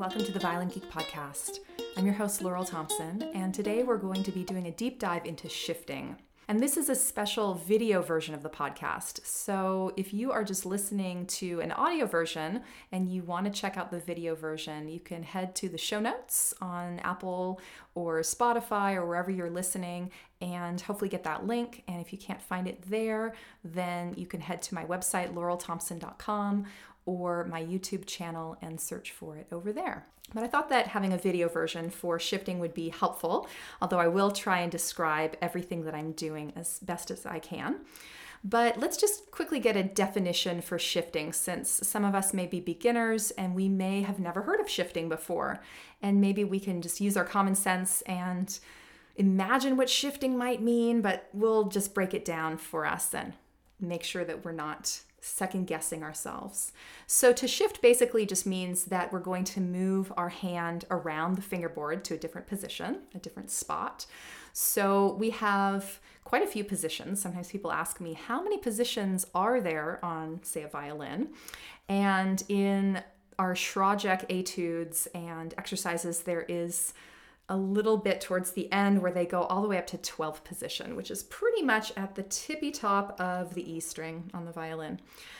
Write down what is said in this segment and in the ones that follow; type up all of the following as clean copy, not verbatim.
welcome to the Violin Geek Podcast. I'm your host, Laurel Thompson, and today we're going to be doing a deep dive into shifting. And this is a special video version of the podcast. So if you are just listening to an audio version and you want to check out the video version, you can head to the show notes on Apple or Spotify or wherever you're listening and hopefully get that link. And if you can't find it there, then you can head to my website, laurelthompson.com, or my YouTube channel and search for it over there. But I thought that having a video version for shifting would be helpful, although I will try and describe everything that I'm doing as best as I can. But let's just quickly get a definition for shifting, since some of us may be beginners and we may have never heard of shifting before. And maybe we can just use our common sense and imagine what shifting might mean, but we'll just break it down for us and make sure that we're not second guessing ourselves. So to shift basically just means that we're going to move our hand around the fingerboard to a different position, a different spot. So we have quite a few positions. Sometimes people ask me, how many positions are there on, say, a violin? And in our Schrodjek etudes and exercises, there is a little bit towards the end where they go all the way up to 12th position, which is pretty much at the tippy top of the E string on the violin.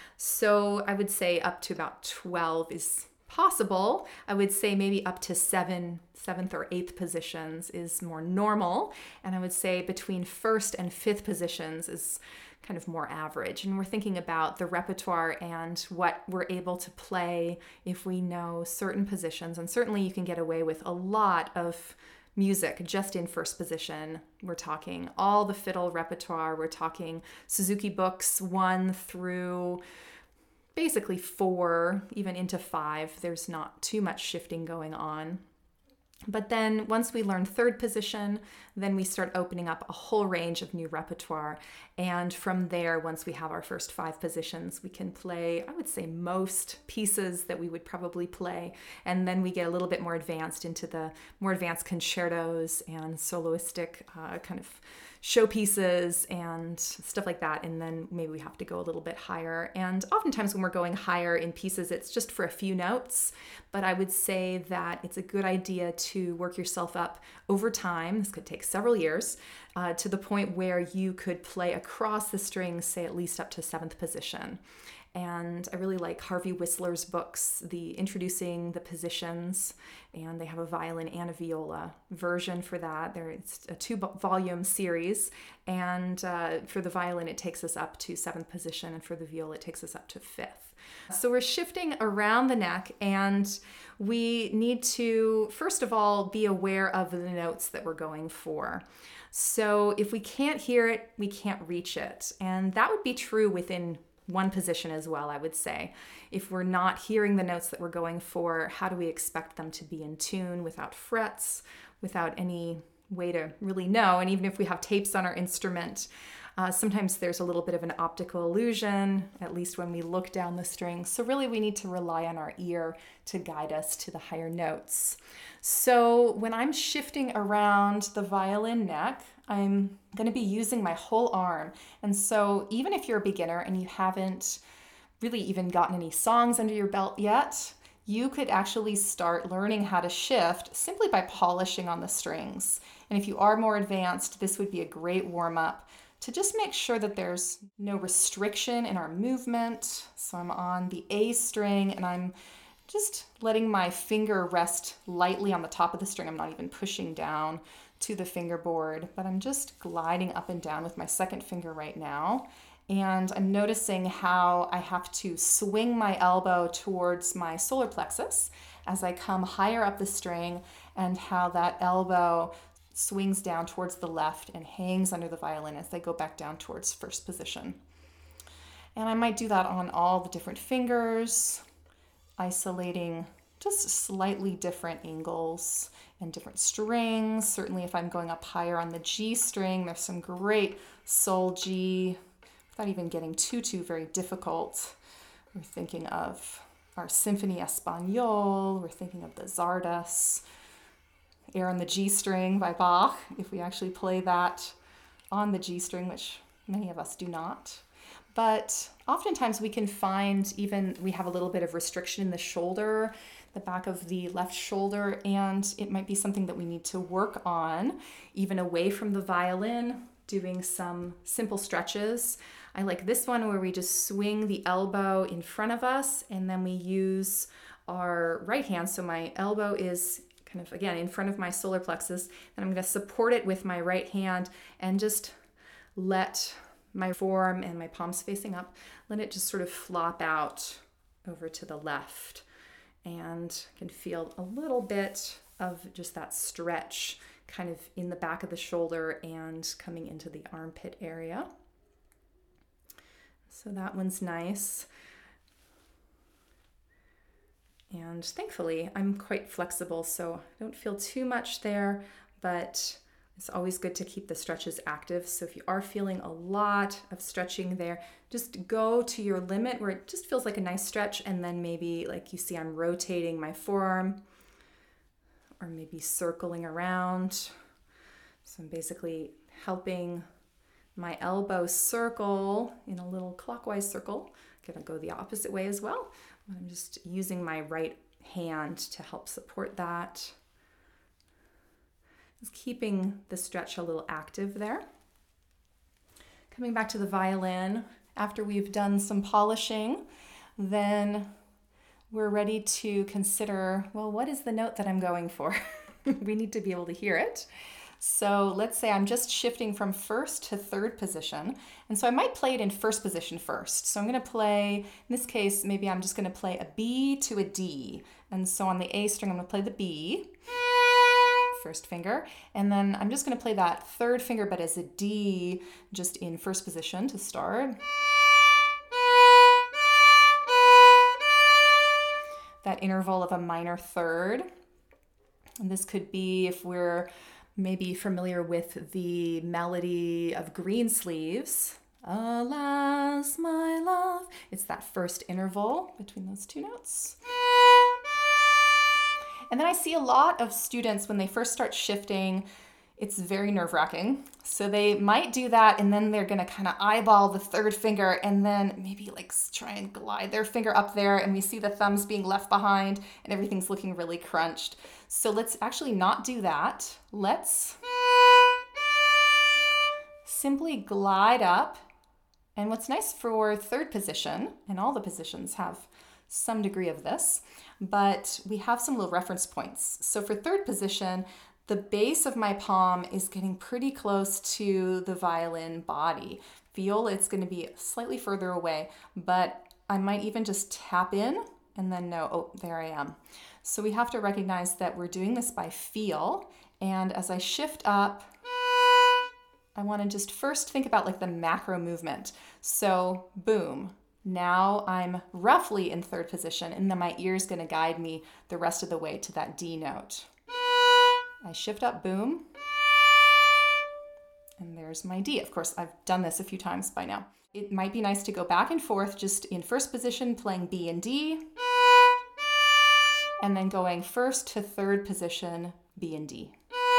So I would say up to about 12 is possible. I would say maybe up to seventh or eighth positions is more normal. And I would say between first and fifth positions is kind of more average. And we're thinking about the repertoire and what we're able to play if we know certain positions. And certainly you can get away with a lot of music just in first position. We're talking all the fiddle repertoire. We're talking Suzuki books 1 through basically 4, even into 5. There's not too much shifting going on. But then once we learn third position, then we start opening up a whole range of new repertoire. And from there, once we have our first 5 positions, we can play, I would say, most pieces that we would probably play. And then we get a little bit more advanced into the more advanced concertos and soloistic kind of showpieces and stuff like that. And then maybe we have to go a little bit higher. And oftentimes when we're going higher in pieces, it's just for a few notes. But I would say that it's a good idea to work yourself up over time. This could take several years to the point where you could play across the strings, say at least up to 7th position. And I really like Harvey Whistler's books, the Introducing the Positions, and they have a violin and a viola version for that. It's a 2-volume series, and for the violin it takes us up to 7th position, and for the viola it takes us up to 5th. So we're shifting around the neck, and we need to, first of all, be aware of the notes that we're going for. So if we can't hear it, we can't reach it. And that would be true within one position as well, I would say. If we're not hearing the notes that we're going for, how do we expect them to be in tune without frets, without any way to really know? And even if we have tapes on our instrument, sometimes there's a little bit of an optical illusion, at least when we look down the strings. So really we need to rely on our ear to guide us to the higher notes. So when I'm shifting around the violin neck, I'm going to be using my whole arm. And so even if you're a beginner and you haven't really even gotten any songs under your belt yet, you could actually start learning how to shift simply by polishing on the strings. And if you are more advanced, this would be a great warm-up to just make sure that there's no restriction in our movement. So I'm on the A string and I'm just letting my finger rest lightly on the top of the string. I'm not even pushing down to the fingerboard, but I'm just gliding up and down with my second finger right now. And I'm noticing how I have to swing my elbow towards my solar plexus as I come higher up the string, and how that elbow swings down towards the left and hangs under the violin as they go back down towards first position. And I might do that on all the different fingers, isolating just slightly different angles and different strings. Certainly if I'm going up higher on the G string, there's some great Sol G, without even getting too very difficult. We're thinking of our Symphony Espagnole, we're thinking of the Zardas, Air on the G string by Bach, if we actually play that on the G string, which many of us do not. But oftentimes we can find, even we have a little bit of restriction in the shoulder, the back of the left shoulder, and it might be something that we need to work on, even away from the violin, doing some simple stretches. I like this one where we just swing the elbow in front of us, and then we use our right hand. So my elbow is kind of, again, in front of my solar plexus, and I'm going to support it with my right hand and just let my forearm and my palms facing up, let it just sort of flop out over to the left, and can feel a little bit of just that stretch kind of in the back of the shoulder and coming into the armpit area. So that one's nice. And thankfully, I'm quite flexible, so I don't feel too much there, but it's always good to keep the stretches active. So if you are feeling a lot of stretching there, just go to your limit where it just feels like a nice stretch, and then maybe, like you see, I'm rotating my forearm or maybe circling around. So I'm basically helping my elbow circle in a little clockwise circle. I'm gonna go the opposite way as well. I'm just using my right hand to help support that. Just keeping the stretch a little active there. Coming back to the violin, after we've done some polishing, then we're ready to consider, well, what is the note that I'm going for? We need to be able to hear it. So let's say I'm just shifting from first to third position. And so I might play it in first position first. So I'm going to play, in this case, maybe I'm just going to play a B to a D. And so on the A string, I'm going to play the B, first finger. And then I'm just going to play that third finger, but as a D, just in first position to start. That interval of a minor third. And this could be, if we're maybe familiar with the melody of Greensleeves, alas, my love. It's that first interval between those two notes. And then I see a lot of students when they first start shifting, it's very nerve-wracking. So they might do that, and then they're gonna kind of eyeball the third finger, and then maybe like try and glide their finger up there, and we see the thumbs being left behind and everything's looking really crunched. So let's actually not do that. Let's simply glide up. And what's nice for third position, and all the positions have some degree of this, but we have some little reference points. So for third position, the base of my palm is getting pretty close to the violin body. Viola, it's going to be slightly further away, but I might even just tap in and then know, oh, there I am. So we have to recognize that we're doing this by feel. And as I shift up, I want to just first think about like the macro movement. So boom, now I'm roughly in third position, and then my ear is going to guide me the rest of the way to that D note. I shift up, boom, and there's my D. Of course, I've done this a few times by now. It might be nice to go back and forth just in first position, playing B and D, and then going first to third position, B and D.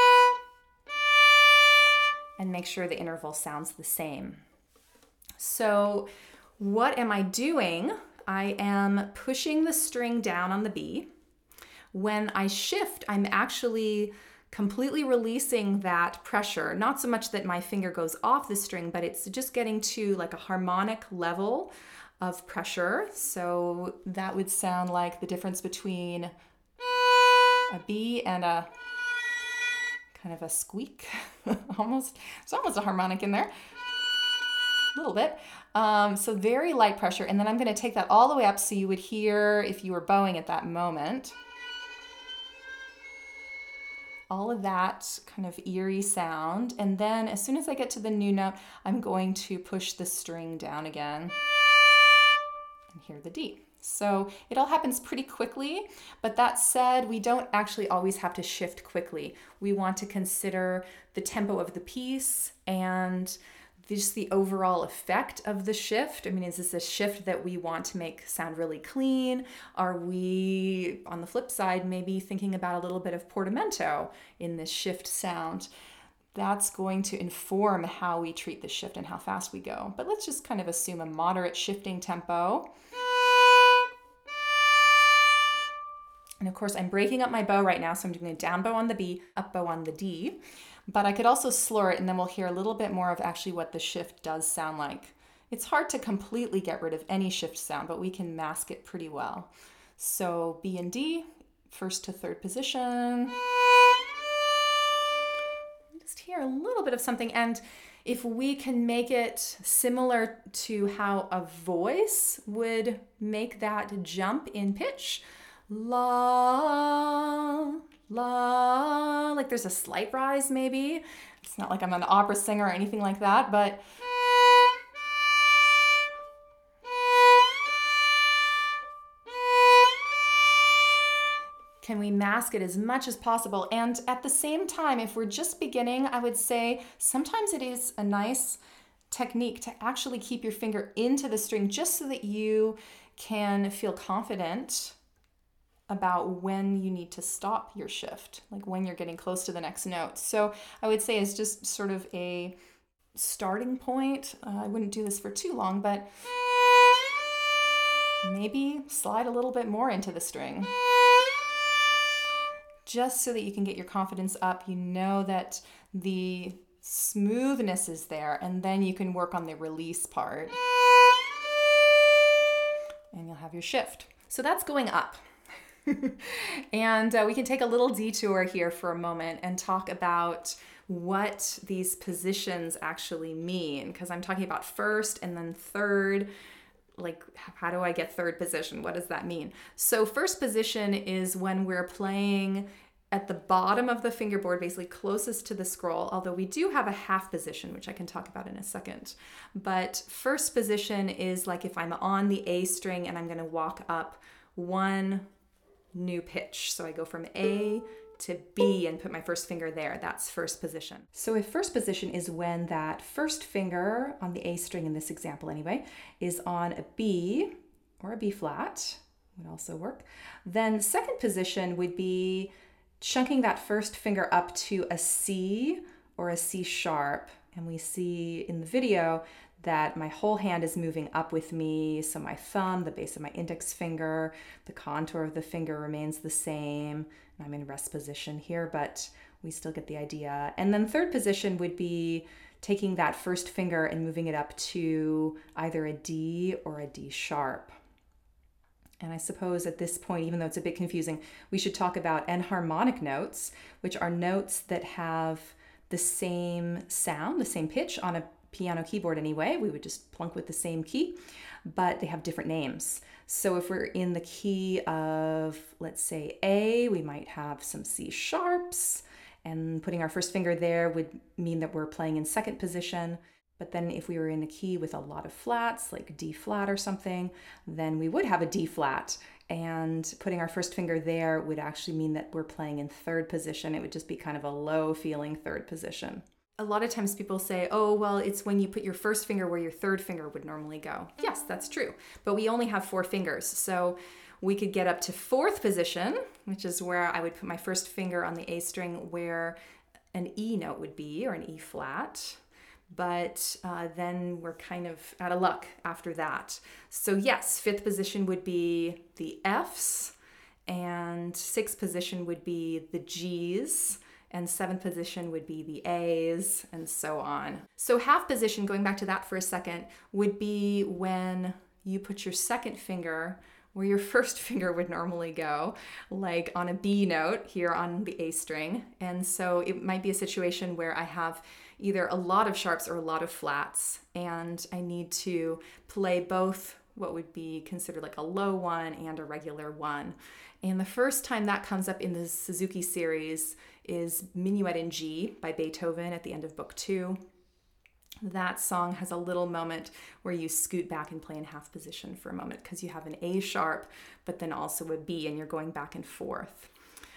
And make sure the interval sounds the same. So what am I doing? I am pushing the string down on the B. When I shift, I'm actually completely releasing that pressure. Not so much that my finger goes off the string, but it's just getting to like a harmonic level of pressure. So that would sound like the difference between a B and a kind of a squeak. Almost, it's almost a harmonic in there. A little bit. So very light pressure. And then I'm going to take that all the way up so you would hear if you were bowing at that moment. All of that kind of eerie sound. And then as soon as I get to the new note, I'm going to push the string down again and hear the D. So it all happens pretty quickly, but that said, we don't actually always have to shift quickly. We want to consider the tempo of the piece and just the overall effect of the shift. I mean, is this a shift that we want to make sound really clean? Are we, on the flip side, maybe thinking about a little bit of portamento in this shift sound? That's going to inform how we treat the shift and how fast we go. But let's just kind of assume a moderate shifting tempo. And of course, I'm breaking up my bow right now, so I'm doing a down bow on the B, up bow on the D. But I could also slur it, and then we'll hear a little bit more of actually what the shift does sound like. It's hard to completely get rid of any shift sound, but we can mask it pretty well. So B and D, first to third position. Just hear a little bit of something. And if we can make it similar to how a voice would make that jump in pitch, la, la, like there's a slight rise maybe. It's not like I'm an opera singer or anything like that, but can we mask it as much as possible? And at the same time, if we're just beginning, I would say sometimes it is a nice technique to actually keep your finger into the string just so that you can feel confident about when you need to stop your shift, like when you're getting close to the next note. So I would say it's just sort of a starting point. I wouldn't do this for too long, but maybe slide a little bit more into the string, just so that you can get your confidence up. You know that the smoothness is there, and then you can work on the release part, and you'll have your shift. So that's going up. And we can take a little detour here for a moment and talk about what these positions actually mean, because I'm talking about first and then third. Like, how do I get third position? What does that mean? So first position is when we're playing at the bottom of the fingerboard, basically closest to the scroll, although we do have a half position, which I can talk about in a second. But first position is like if I'm on the A string and I'm going to walk up one new pitch. So I go from A to B and put my first finger there. That's first position. So if first position is when that first finger on the A string, in this example anyway, is on a B or a B flat, would also work. Then second position would be chunking that first finger up to a C or a C sharp. And we see in the video that my whole hand is moving up with me. So my thumb, the base of my index finger, the contour of the finger remains the same. I'm in rest position here, but we still get the idea. And then third position would be taking that first finger and moving it up to either a D or a D sharp. And I suppose at this point, even though it's a bit confusing, we should talk about enharmonic notes, which are notes that have the same sound, the same pitch on a piano keyboard anyway. We would just plunk with the same key, but they have different names. So if we're in the key of, let's say, A, we might have some C sharps, and putting our first finger there would mean that we're playing in second position. But then if we were in a key with a lot of flats, like D flat or something, then we would have a D flat. And putting our first finger there would actually mean that we're playing in third position. It would just be kind of a low feeling third position. A lot of times people say, oh, well, it's when you put your first finger where your third finger would normally go. Yes, that's true. But we only have 4 fingers. So we could get up to fourth position, which is where I would put my first finger on the A string where an E note would be, or an E flat. But then we're kind of out of luck after that. So yes, fifth position would be the Fs, and sixth position would be the Gs, and seventh position would be the A's, and so on. So half position, going back to that for a second, would be when you put your second finger where your first finger would normally go, like on a B note here on the A string. And so it might be a situation where I have either a lot of sharps or a lot of flats, and I need to play both what would be considered like a low one and a regular one. And the first time that comes up in the Suzuki series is Minuet in G by Beethoven at the end of Book 2. That song has a little moment where you scoot back and play in half position for a moment because you have an A sharp, but then also a B, and you're going back and forth.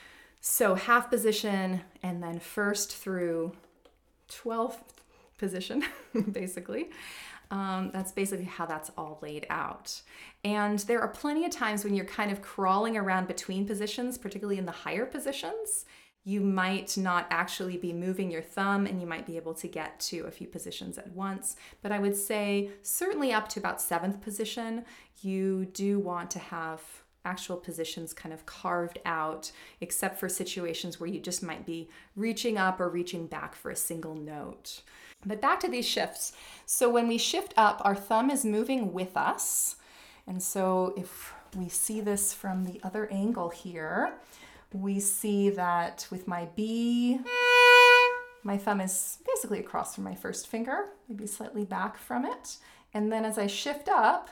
So half position, and then first through 12th position, basically. That's basically how that's all laid out. And there are plenty of times when you're kind of crawling around between positions, particularly in the higher positions. You might not actually be moving your thumb, and you might be able to get to a few positions at once. But I would say certainly up to about 7th position, you do want to have actual positions kind of carved out, except for situations where you just might be reaching up or reaching back for a single note. But back to these shifts. So when we shift up, our thumb is moving with us. And so if we see this from the other angle here, we see that with my B, my thumb is basically across from my first finger, maybe slightly back from it. And then as I shift up,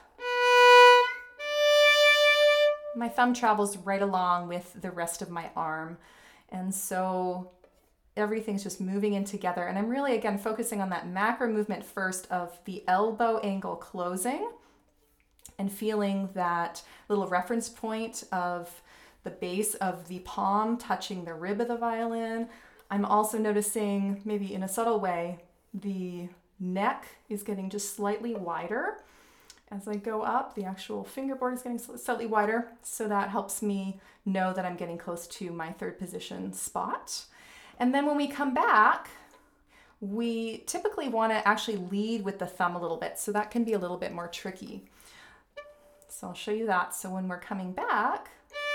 my thumb travels right along with the rest of my arm. And so everything's just moving in together. And I'm really, again, focusing on that macro movement first of the elbow angle closing and feeling that little reference point of the base of the palm touching the rib of the violin. I'm also noticing, maybe in a subtle way, the neck is getting just slightly wider. As I go up, the actual fingerboard is getting slightly wider, so that helps me know that I'm getting close to my third position spot. And then when we come back, we typically want to actually lead with the thumb a little bit, so that can be a little bit more tricky. So I'll show you that. So when we're coming back,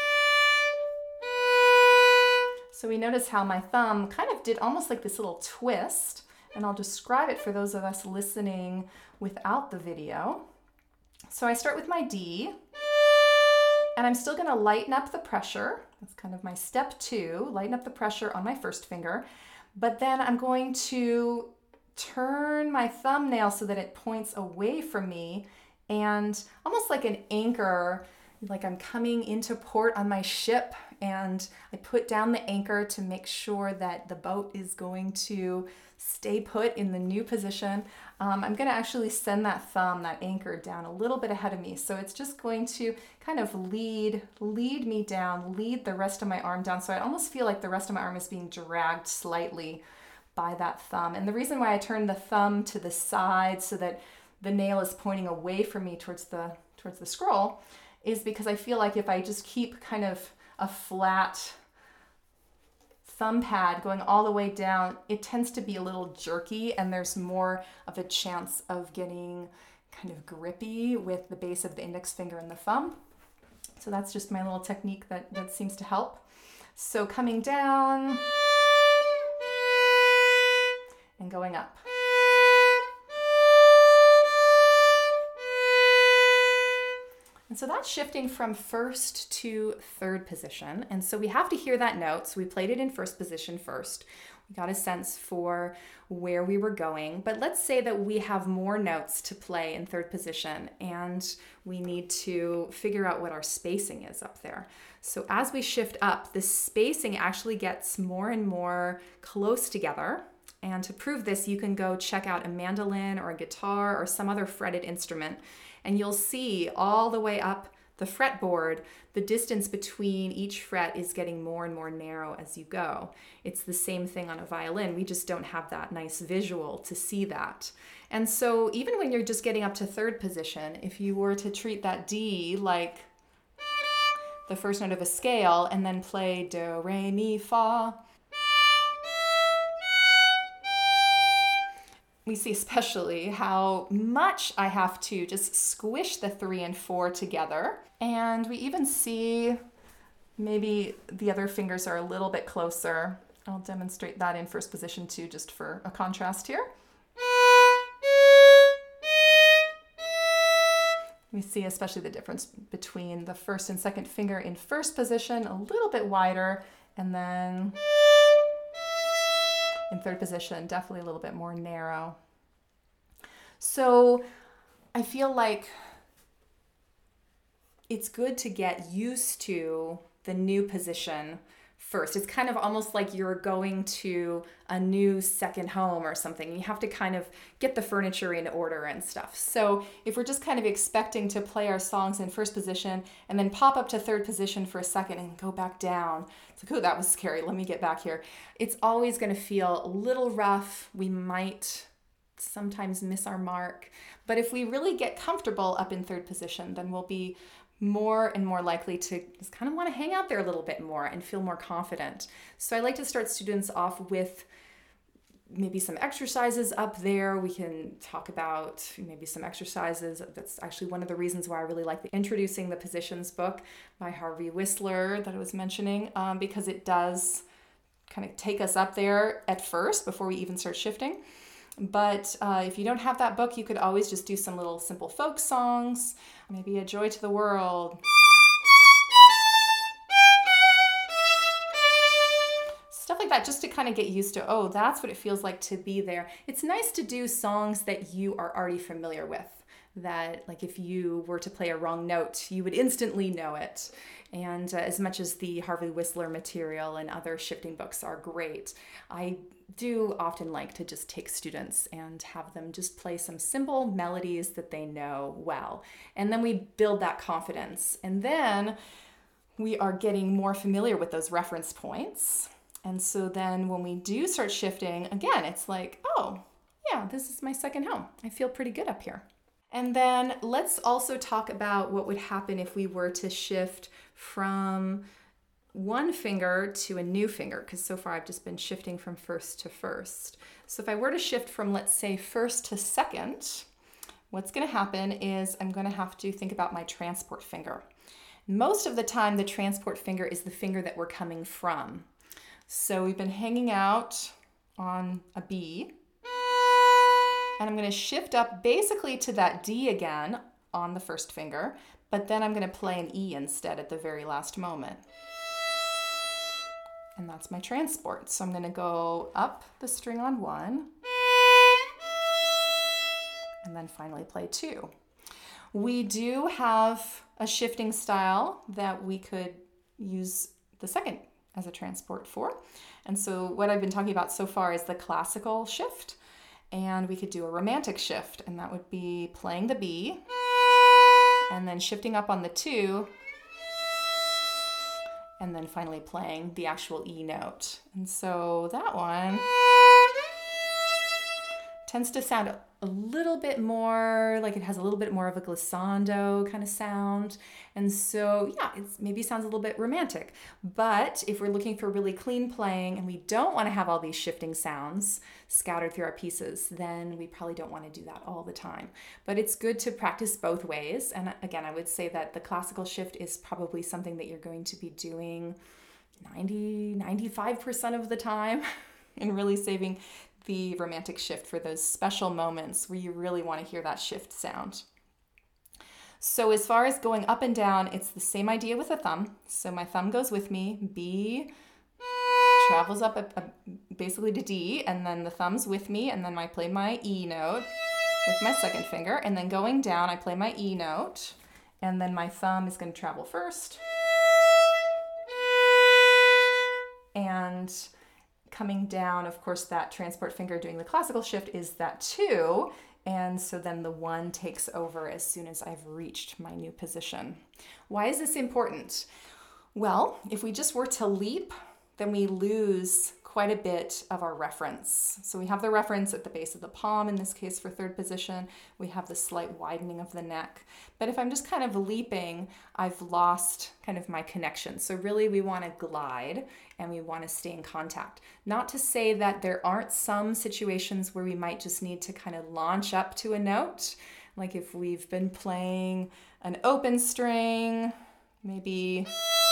so we notice how my thumb kind of did almost like this little twist, and I'll describe it for those of us listening without the video. So I start with my D, and I'm still going to lighten up the pressure. That's kind of my step 2, lighten up the pressure on my first finger. But then I'm going to turn my thumbnail so that it points away from me, and almost like an anchor, like I'm coming into port on my ship, and I put down the anchor to make sure that the boat is going to stay put in the new position. I'm going to actually send that thumb, that anchor, down a little bit ahead of me. So it's just going to kind of lead me down, lead the rest of my arm down. So I almost feel like the rest of my arm is being dragged slightly by that thumb. And the reason why I turn the thumb to the side so that the nail is pointing away from me towards the scroll is because I feel like if I just keep kind of a flat thumb pad going all the way down, it tends to be a little jerky, and there's more of a chance of getting kind of grippy with the base of the index finger and the thumb. So that's just my little technique that seems to help. So coming down and going up. And so that's shifting from first to third position. And so we have to hear that note. So we played it in first position first. We got a sense for where we were going. But let's say that we have more notes to play in third position, and we need to figure out what our spacing is up there. So as we shift up, the spacing actually gets more and more close together. And to prove this, you can go check out a mandolin or a guitar or some other fretted instrument, and you'll see all the way up the fretboard, the distance between each fret is getting more and more narrow as you go. It's the same thing on a violin. We just don't have that nice visual to see that. And so even when you're just getting up to third position, if you were to treat that D like the first note of a scale and then play do, re, mi, fa, we see especially how much I have to just squish the 3 and 4 together. And we even see maybe the other fingers are a little bit closer. I'll demonstrate that in first position too, just for a contrast here. We see especially the difference between the first and second finger in first position, a little bit wider, and then in third position, definitely a little bit more narrow. So I feel like it's good to get used to the new position first. It's kind of almost like you're going to a new second home or something. You have to kind of get the furniture in order and stuff. So if we're just kind of expecting to play our songs in first position and then pop up to third position for a second and go back down, it's like, oh, that was scary. Let me get back here. It's always going to feel a little rough. We might sometimes miss our mark. But if we really get comfortable up in third position, then we'll be more and more likely to just kind of want to hang out there a little bit more and feel more confident. So I like to start students off with maybe some exercises up there. We can talk about maybe some exercises. That's actually one of the reasons why I really like the Introducing the Positions book by Harvey Whistler that I was mentioning, because it does kind of take us up there at first before we even start shifting. But if you don't have that book, you could always just do some little simple folk songs, maybe A Joy to the World. Stuff like that, just to kind of get used to, oh, that's what it feels like to be there. It's nice to do songs that you are already familiar with, that like if you were to play a wrong note, you would instantly know it. And as much as the Harvey Whistler material and other shifting books are great, I do often like to just take students and have them just play some simple melodies that they know well. And then we build that confidence. And then we are getting more familiar with those reference points. And so then when we do start shifting, again, it's like, oh, yeah, this is my second home. I feel pretty good up here. And then let's also talk about what would happen if we were to shift from one finger to a new finger, because so far I've just been shifting from first to first. So if I were to shift from, let's say, first to second, what's going to happen is I'm going to have to think about my transport finger. Most of the time, the transport finger is the finger that we're coming from. So we've been hanging out on a B, and I'm going to shift up basically to that D again on the first finger, but then I'm going to play an E instead at the very last moment. And that's my transport. So I'm going to go up the string on 1, and then finally play 2. We do have a shifting style that we could use the second as a transport for. And so what I've been talking about so far is the classical shift. And we could do a romantic shift, and that would be playing the B and then shifting up on the 2, and then finally playing the actual E note. And so that one tends to sound a little bit more like it has a little bit more of a glissando kind of sound. And so, yeah, it maybe sounds a little bit romantic. But if we're looking for really clean playing and we don't want to have all these shifting sounds scattered through our pieces, then we probably don't want to do that all the time. But it's good to practice both ways. And again, I would say that the classical shift is probably something that you're going to be doing 95% of the time and really saving the romantic shift for those special moments where you really want to hear that shift sound. So as far as going up and down, it's the same idea with the thumb. So my thumb goes with me, B travels up basically to D, and then the thumb's with me, and then I play my E note with my second finger, and then going down, I play my E note, and then my thumb is going to travel first. And coming down, of course, that transport finger doing the classical shift is that 2, and so then the 1 takes over as soon as I've reached my new position. Why is this important? Well, if we just were to leap, then we lose quite a bit of our reference. So we have the reference at the base of the palm, in this case for third position. We have the slight widening of the neck. But if I'm just kind of leaping, I've lost kind of my connection. So really we want to glide and we want to stay in contact. Not to say that there aren't some situations where we might just need to kind of launch up to a note. Like if we've been playing an open string, maybe,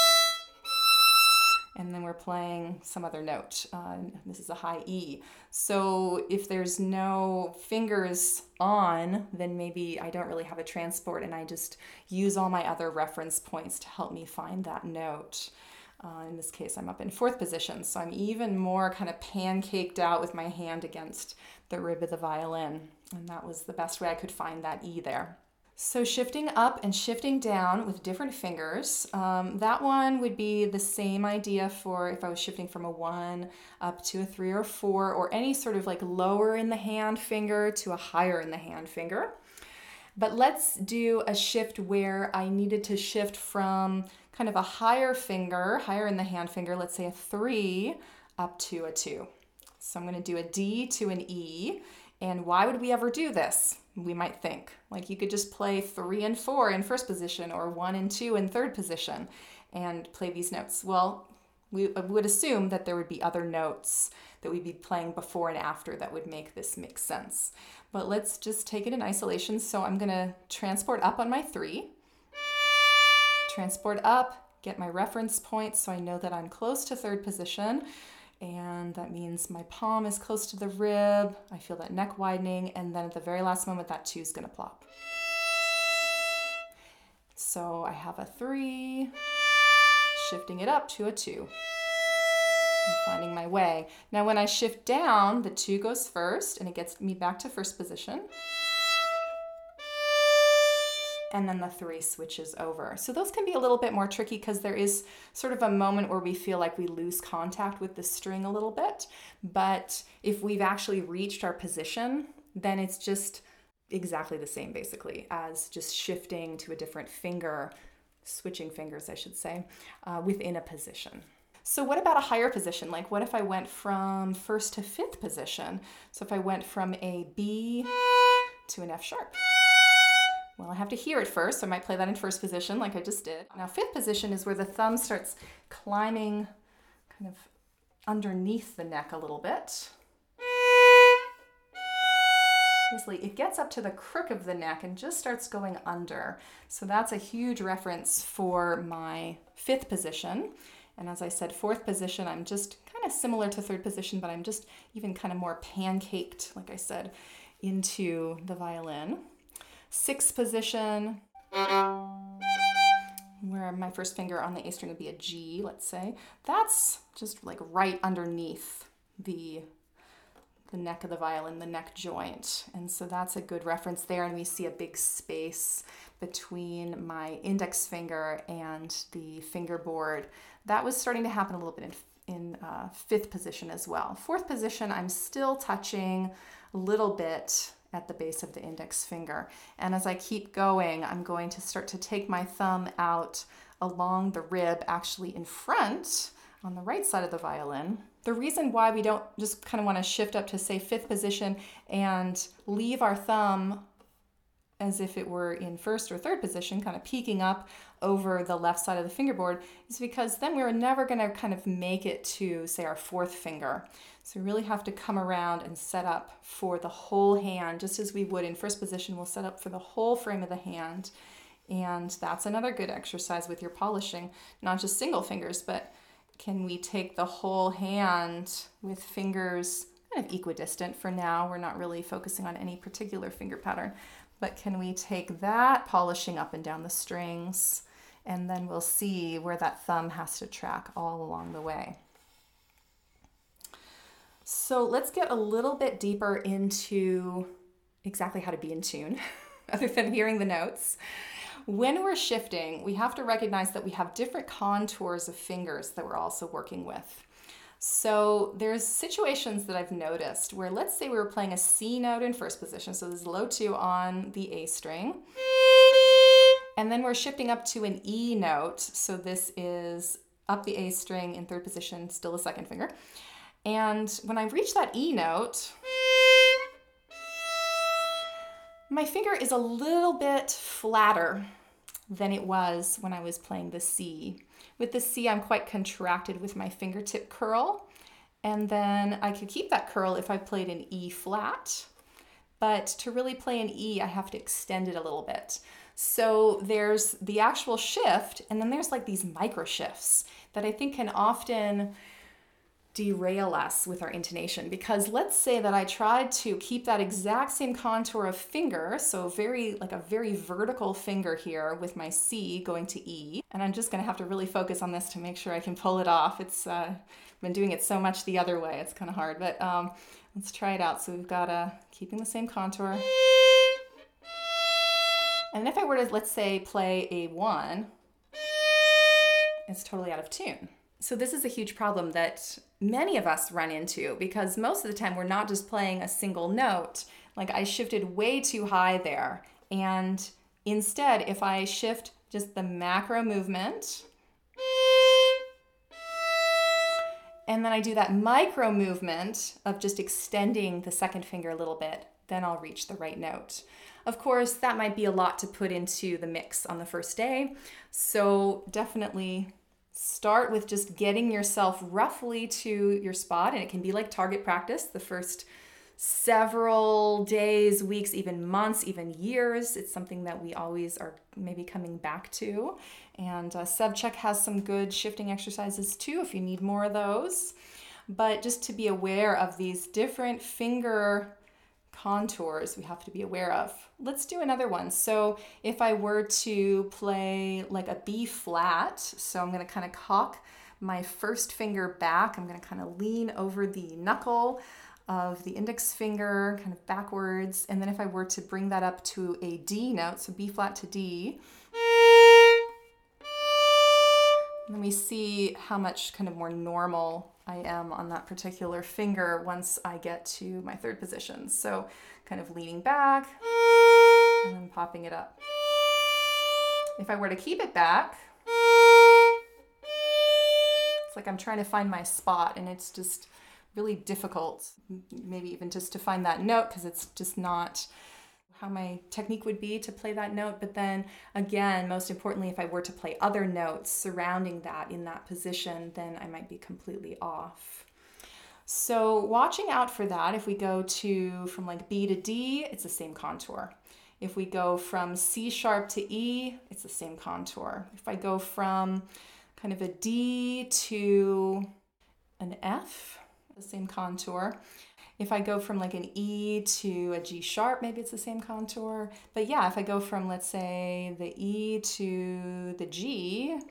and then we're playing some other note. This is a high E. So if there's no fingers on, then maybe I don't really have a transport and I just use all my other reference points to help me find that note. In this case, I'm up in fourth position, so I'm even more kind of pancaked out with my hand against the rib of the violin. And that was the best way I could find that E there. So shifting up and shifting down with different fingers, that one would be the same idea for if I was shifting from a 1 up to a 3 or 4, or any sort of like lower in the hand finger to a higher in the hand finger. But let's do a shift where I needed to shift from kind of a higher finger, higher in the hand finger, let's say a 3, up to a 2. So I'm going to do a D to an E. And why would we ever do this? We might think like you could just play 3 and 4 in first position or 1 and 2 in third position and play these notes. Well, we would assume that there would be other notes that we'd be playing before and after that would make this make sense. But let's just take it in isolation. So I'm going to transport up on my 3, transport up, get my reference point so I know that I'm close to 3rd position. And that means my palm is close to the rib. I feel that neck widening. And then at the very last moment, that 2 is going to plop. So I have a 3, shifting it up to a 2. I'm finding my way. Now when I shift down, the 2 goes first and it gets me back to 1st position. And then the 3 switches over. So those can be a little bit more tricky because there is sort of a moment where we feel like we lose contact with the string a little bit. But if we've actually reached our position, then it's just exactly the same basically as just shifting to a different finger, switching fingers I should say, within a position. So what about a higher position? Like what if I went from 1st to 5th position? So if I went from a B to an F sharp. Well, I have to hear it first, so I might play that in 1st position like I just did. Now 5th position is where the thumb starts climbing kind of underneath the neck a little bit. Basically, it gets up to the crook of the neck and just starts going under. So that's a huge reference for my 5th position. And as I said, 4th position, I'm just kind of similar to 3rd position, but I'm just even kind of more pancaked, like I said, into the violin. 6th position, where my 1st finger on the A string would be a G, let's say. That's just like right underneath the neck of the violin, the neck joint. And so that's a good reference there. And we see a big space between my index finger and the fingerboard. That was starting to happen a little bit in 5th position as well. 4th position, I'm still touching a little bit at the base of the index finger. And as I keep going, I'm going to start to take my thumb out along the rib, actually in front on the right side of the violin. The reason why we don't just kind of want to shift up to say 5th position and leave our thumb as if it were in 1st or 3rd position, kind of peeking up over the left side of the fingerboard, is because then we're never going to kind of make it to, say, our 4th finger. So we really have to come around and set up for the whole hand, just as we would in 1st position. We'll set up for the whole frame of the hand. And that's another good exercise with your polishing, not just single fingers, but can we take the whole hand with fingers kind of equidistant for now? We're not really focusing on any particular finger pattern, but can we take that polishing up and down the strings, and then we'll see where that thumb has to track all along the way. So let's get a little bit deeper into exactly how to be in tune, other than hearing the notes. When we're shifting, we have to recognize that we have different contours of fingers that we're also working with. So there's situations that I've noticed where, let's say we were playing a C note in 1st position, so this is low 2 on the A string, and then we're shifting up to an E note, so this is up the A string in 3rd position, still a 2nd finger, and when I reach that E note, my finger is a little bit flatter than it was when I was playing the C. With the C, I'm quite contracted with my fingertip curl, and then I could keep that curl if I played an E flat, but to really play an E, I have to extend it a little bit. So there's the actual shift, and then there's like these micro shifts that I think can often derail us with our intonation, because let's say that I tried to keep that exact same contour of finger, so a very vertical finger here with my C going to E, and I'm just going to have to really focus on this to make sure I can pull it off. It's been doing it so much the other way, it's kind of hard, but let's try it out. So we've got keeping the same contour, and if I were to, let's say, play a 1, it's totally out of tune. So this is a huge problem that many of us run into, because most of the time we're not just playing a single note. Like I shifted way too high there. And instead, if I shift just the macro movement, and then I do that micro movement of just extending the 2nd finger a little bit, then I'll reach the right note. Of course, that might be a lot to put into the mix on the first day. So definitely start with just getting yourself roughly to your spot, and it can be like target practice the first several days, weeks, even months, even years. It's something that we always are maybe coming back to. And SebCheck has some good shifting exercises too if you need more of those. But just to be aware of these different finger contours we have to be aware of. Let's do another one. So if I were to play like a B flat, so I'm going to kind of cock my first finger back. I'm going to kind of lean over the knuckle of the index finger kind of backwards. And then if I were to bring that up to a D note, so B flat to D, let me see how much kind of more normal I am on that particular finger once I get to my third position. So kind of leaning back and then popping it up. If I were to keep it back, it's like I'm trying to find my spot, and it's just really difficult, maybe even just to find that note, because it's just not how my technique would be to play that note. But then again, most importantly, if I were to play other notes surrounding that in that position, then I might be completely off. So watching out for that. If we go from like B to D, it's the same contour. If we go from C sharp to E, it's the same contour. If I go from kind of a D to an F, the same contour. If I go from like an E to a G sharp, maybe it's the same contour. But yeah, if I go from, let's say, the E to the G,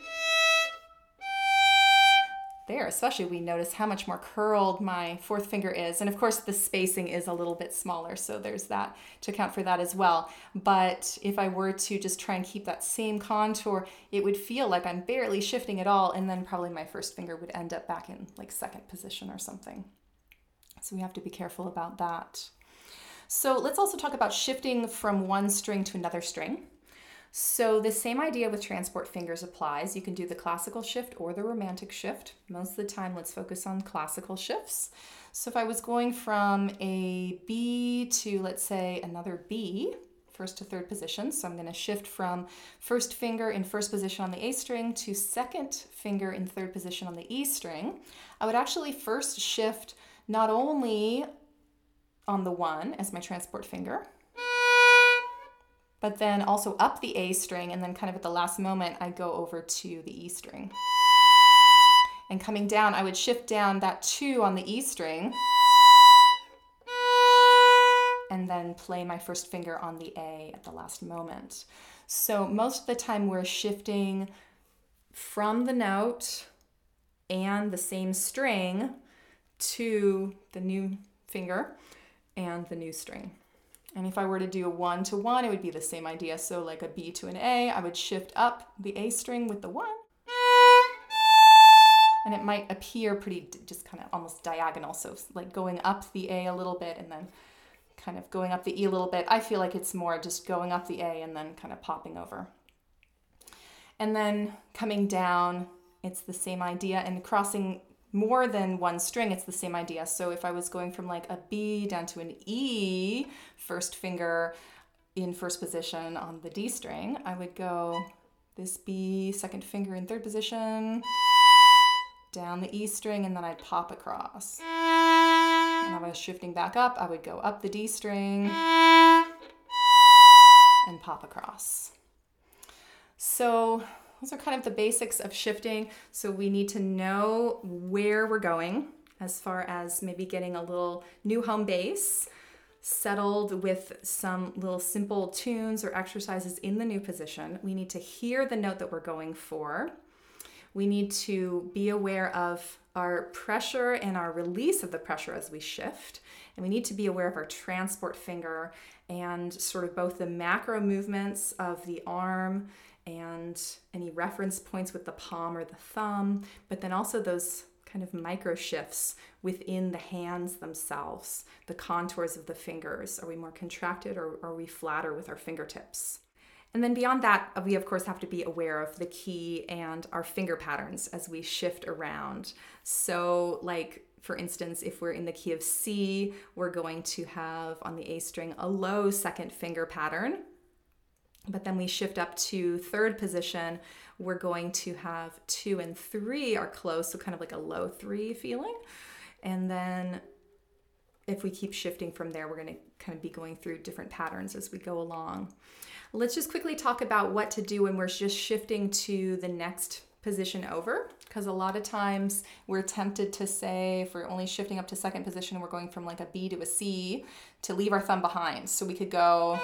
there, especially we notice how much more curled my fourth finger is. And of course the spacing is a little bit smaller, so there's that to account for that as well. But if I were to just try and keep that same contour, it would feel like I'm barely shifting at all, and then probably my first finger would end up back in like second position or something. So we have to be careful about that. So let's also talk about shifting from one string to another string. So the same idea with transport fingers applies. You can do the classical shift or the romantic shift. Most of the time, let's focus on classical shifts. So if I was going from a B to, let's say, another B, first to third position. So I'm going to shift from first finger in first position on the A string to second finger in third position on the E string. I would actually first shift not only on the 1 as my transport finger, but then also up the A string, and then kind of at the last moment, I go over to the E string. And coming down, I would shift down that 2 on the E string, and then play my first finger on the A at the last moment. So most of the time we're shifting from the note and the same string to the new finger and the new string. And if I were to do a 1 to 1, it would be the same idea. So like a B to an A, I would shift up the A string with the 1. And it might appear pretty just kind of almost diagonal. So like going up the A a little bit and then kind of going up the E a little bit. I feel like it's more just going up the A and then kind of popping over. And then coming down, it's the same idea, and crossing more than one string, it's the same idea. So if I was going from like a B down to an E, first finger in first position on the D string, I would go this B, second finger in third position, down the E string, and then I'd pop across. And if I was shifting back up, I would go up the D string and pop across. So those are kind of the basics of shifting. So we need to know where we're going as far as maybe getting a little new home base, settled with some little simple tunes or exercises in the new position. We need to hear the note that we're going for. We need to be aware of our pressure and our release of the pressure as we shift. And we need to be aware of our transport finger and sort of both the macro movements of the arm and any reference points with the palm or the thumb, but then also those kind of micro shifts within the hands themselves, the contours of the fingers. Are we more contracted or are we flatter with our fingertips? And then beyond that, we of course have to be aware of the key and our finger patterns as we shift around. So like, for instance, if we're in the key of C, we're going to have on the A string a low second finger pattern. But then we shift up to third position, we're going to have 2 and 3 are close, so kind of like a low 3 feeling. And then if we keep shifting from there, we're going to kind of be going through different patterns as we go along. Let's just quickly talk about what to do when we're just shifting to the next position over, because a lot of times we're tempted to say, if we're only shifting up to second position, we're going from like a B to a C, to leave our thumb behind. So we could go.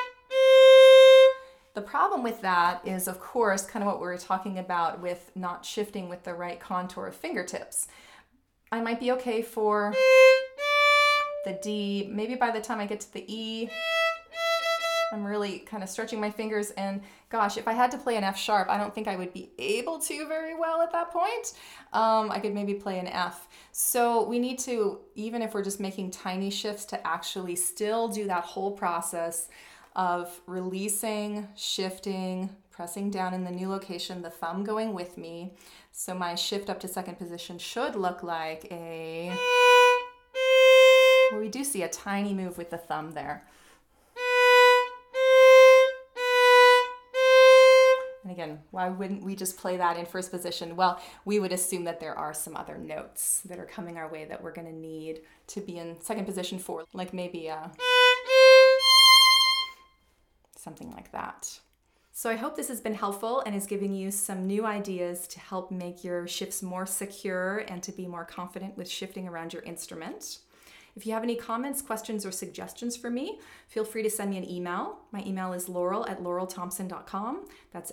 The problem with that is, of course, kind of what we were talking about with not shifting with the right contour of fingertips. I might be okay for the D. Maybe by the time I get to the E, I'm really kind of stretching my fingers, and gosh, if I had to play an F sharp, I don't think I would be able to very well at that point. I could maybe play an F. So we need to, even if we're just making tiny shifts, to actually still do that whole process of releasing, shifting, pressing down in the new location, the thumb going with me. So my shift up to second position should look like a, well, we do see a tiny move with the thumb there. And again, why wouldn't we just play that in first position? Well, we would assume that there are some other notes that are coming our way that we're going to need to be in second position for, like maybe a, something like that. So I hope this has been helpful and is giving you some new ideas to help make your shifts more secure and to be more confident with shifting around your instrument. If you have any comments, questions, or suggestions for me, feel free to send me an email. My email is laurel@laurelthompson.com. That's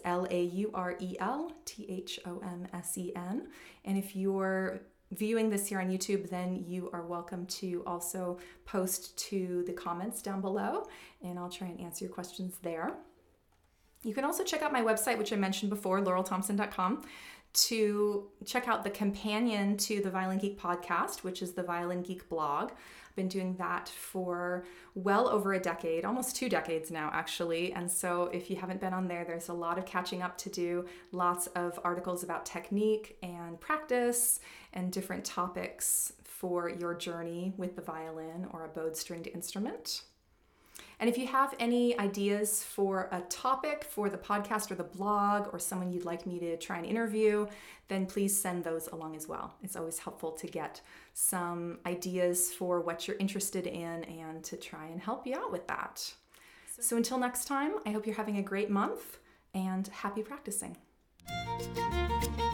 LAURELTHOMSEN. And if you're viewing this here on YouTube, then you are welcome to also post to the comments down below, and I'll try and answer your questions there. You can also check out my website, which I mentioned before, laurelthompson.com, to check out the companion to the Violin Geek podcast, which is the Violin Geek blog. I've been doing that for well over a decade, almost 2 decades now, actually. And so if you haven't been on there, there's a lot of catching up to do, lots of articles about technique and practice and different topics for your journey with the violin or a bowed stringed instrument. And if you have any ideas for a topic for the podcast or the blog, or someone you'd like me to try and interview, then please send those along as well. It's always helpful to get some ideas for what you're interested in and to try and help you out with that. So until next time, I hope you're having a great month and happy practicing.